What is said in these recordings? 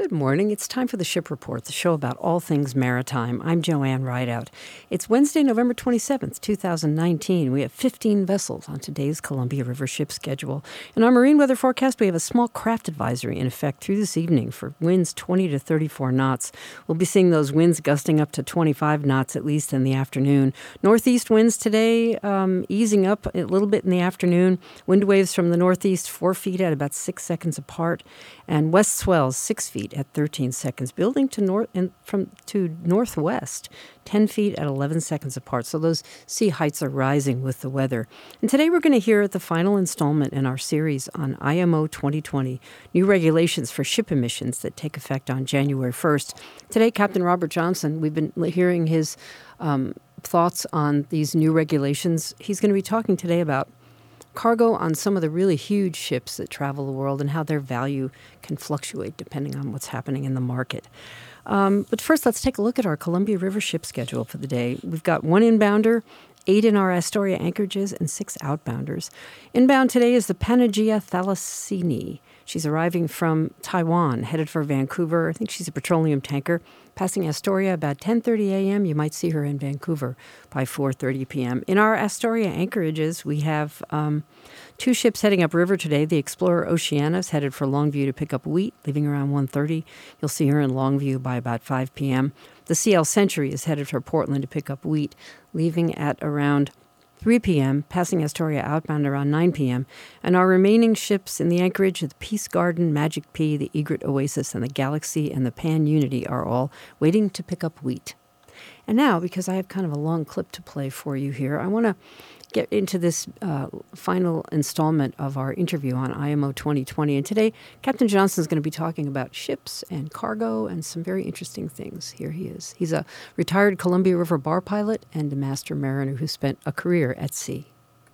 Good morning. It's time for the Ship Report, the show about all things maritime. I'm Joanne Rideout. It's Wednesday, November 27th, 2019. We have 15 vessels on today's Columbia River ship schedule. In our marine weather forecast, we have a small craft advisory in effect through this evening for winds 20 to 34 knots. We'll be seeing those winds gusting up to 25 knots at least in the afternoon. Northeast winds today easing up a little bit in the afternoon. Wind waves from the northeast 4 feet at about 6 seconds apart, and west swells 6 feet at 13 seconds, building to northwest 10 feet at 11 seconds apart. So those sea heights are rising with the weather. And today we're going to hear the final installment in our series on IMO 2020, new regulations for ship emissions that take effect on January 1st. Today, Captain Robert Johnson, we've been hearing his thoughts on these new regulations. He's going to be talking today about cargo on some of the really huge ships that travel the world and how their value can fluctuate depending on what's happening in the market. But first, let's take a look at our Columbia River ship schedule for the day. We've got 1 inbounder, 8 in our Astoria anchorages, and 6 outbounders. Inbound today is the Panagia Thalassini. She's arriving from Taiwan, headed for Vancouver. I think she's a petroleum tanker, passing Astoria about 10:30 a.m. You might see her in Vancouver by 4:30 p.m. In our Astoria anchorages, we have 2 ships heading upriver today. The Explorer Oceana is headed for Longview to pick up wheat, leaving around 1:30. You'll see her in Longview by about 5 p.m. The CL Century is headed for Portland to pick up wheat, leaving at around 3 p.m., passing Astoria outbound around 9 p.m., and our remaining ships in the anchorage, the Peace Garden, Magic P, the Egret Oasis, and the Galaxy and the Pan Unity are all waiting to pick up wheat. And now, because I have kind of a long clip to play for you here, I want to get into this final installment of our interview on IMO 2020. And today, Captain Johnson is going to be talking about ships and cargo and some very interesting things. Here he is. He's a retired Columbia River bar pilot and a master mariner who spent a career at sea.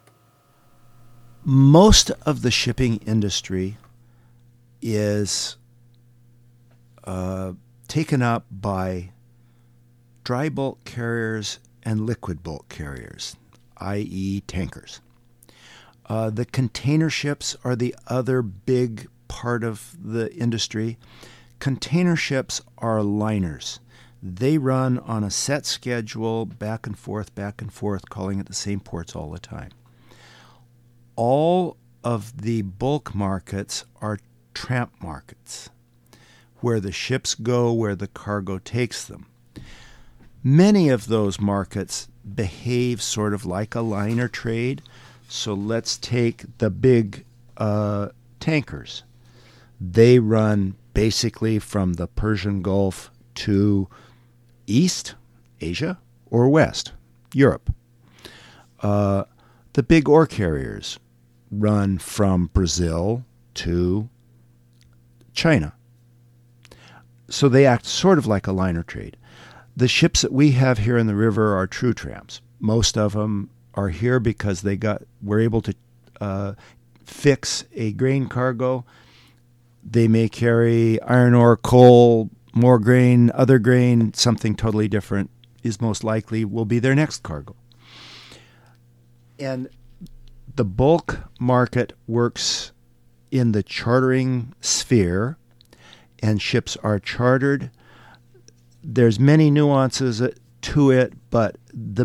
Most of the shipping industry is taken up by dry bulk carriers and liquid bulk carriers, i.e. tankers. The container ships are the other big part of the industry. Container ships are liners. They run on a set schedule, back and forth, calling at the same ports all the time. All of the bulk markets are tramp markets, where the ships go where the cargo takes them. Many of those markets behave sort of like a liner trade. So let's take the big tankers. They run basically from the Persian Gulf to East Asia or West Europe. The big ore carriers run from Brazil to China. So they act sort of like a liner trade. The ships that we have here in the river are true tramps. Most of them are here because were able to fix a grain cargo. They may carry iron ore, coal, more grain, other grain, something totally different is most likely will be their next cargo. And the bulk market works in the chartering sphere, and ships are chartered. There's many nuances to it, but the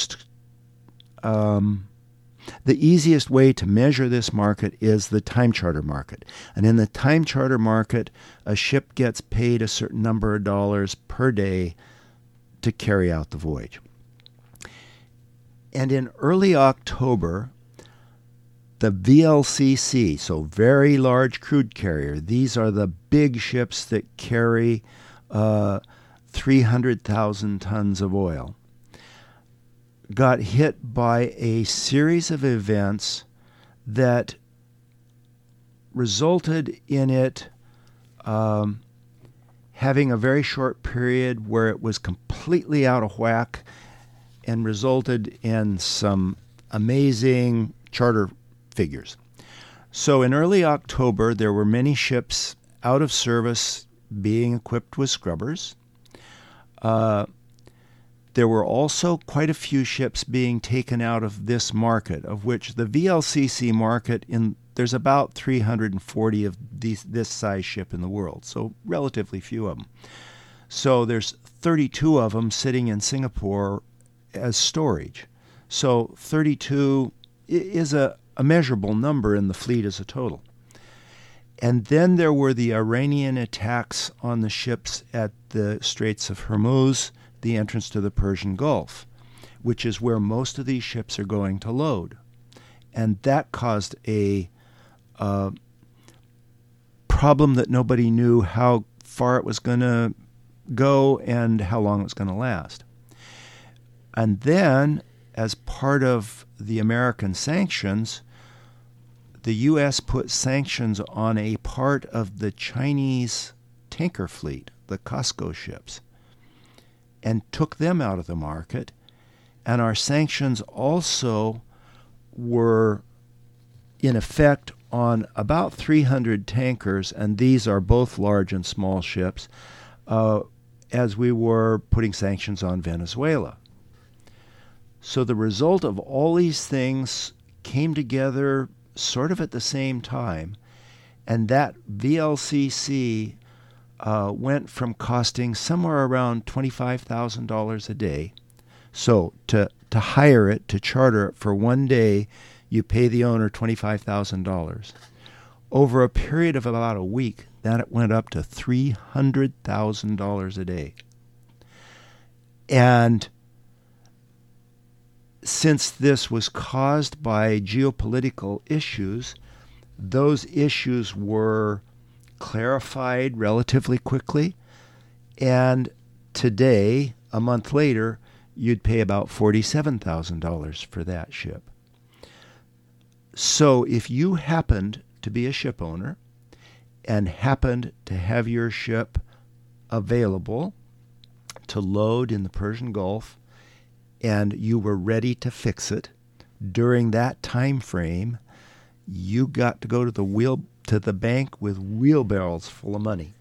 easiest way to measure this market is the time charter market. And in the time charter market, a ship gets paid a certain number of dollars per day to carry out the voyage. And in early October, the VLCC, so very large crude carrier, these are the big ships that carry 300,000 tons of oil, got hit by a series of events that resulted in it having a very short period where it was completely out of whack and resulted in some amazing charter figures. So in early October, there were many ships out of service being equipped with scrubbers. There were also quite a few ships being taken out of this market, of which the VLCC market, there's about 340 of this size ship in the world, so relatively few of them. So there's 32 of them sitting in Singapore as storage. So 32 is a measurable number in the fleet as a total. And then there were the Iranian attacks on the ships at the Straits of Hormuz, the entrance to the Persian Gulf, which is where most of these ships are going to load. And that caused a problem that nobody knew how far it was going to go and how long it was going to last. And then, as part of the American sanctions, the U.S. put sanctions on a part of the Chinese tanker fleet, the COSCO ships, and took them out of the market. And our sanctions also were in effect on about 300 tankers, and these are both large and small ships, as we were putting sanctions on Venezuela. So the result of all these things came together sort of at the same time, and that VLCC went from costing somewhere around $25,000 a day. So to hire it, to charter it for one day, you pay the owner $25,000. Over a period of about a week, then it went up to $300,000 a day. And since this was caused by geopolitical issues, those issues were clarified relatively quickly. And today, a month later, you'd pay about $47,000 for that ship. So if you happened to be a ship owner and happened to have your ship available to load in the Persian Gulf, and you were ready to fix it during that time frame, you got to go to the bank with wheelbarrows full of money.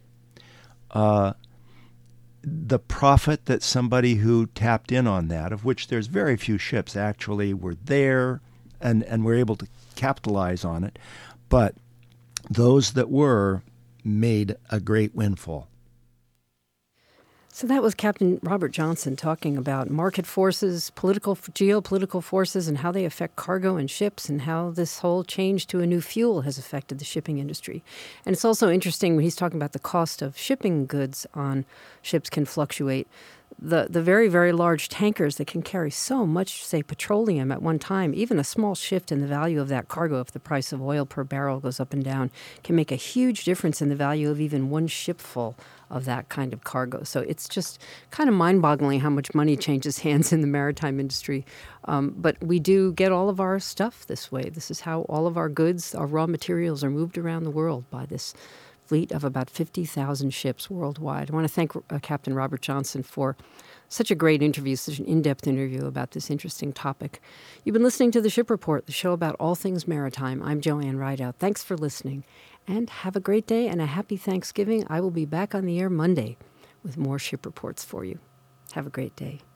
The profit that somebody who tapped in on that, of which there's very few ships actually were there and were able to capitalize on it, but those that were made a great windfall. So that was Captain Robert Johnson talking about market forces, geopolitical forces, and how they affect cargo and ships, and how this whole change to a new fuel has affected the shipping industry. And it's also interesting when he's talking about the cost of shipping goods on ships can fluctuate. The very, very large tankers that can carry so much, say, petroleum at one time, even a small shift in the value of that cargo, if the price of oil per barrel goes up and down, can make a huge difference in the value of even one shipful of that kind of cargo. So it's just kind of mind-boggling how much money changes hands in the maritime industry. But we do get all of our stuff this way. This is how all of our goods, our raw materials, are moved around the world by this fleet of about 50,000 ships worldwide. I want to thank Captain Robert Johnson for such a great interview, such an in-depth interview about this interesting topic. You've been listening to The Ship Report, the show about all things maritime. I'm Joanne Rideout. Thanks for listening, and have a great day and a happy Thanksgiving. I will be back on the air Monday with more Ship Reports for you. Have a great day.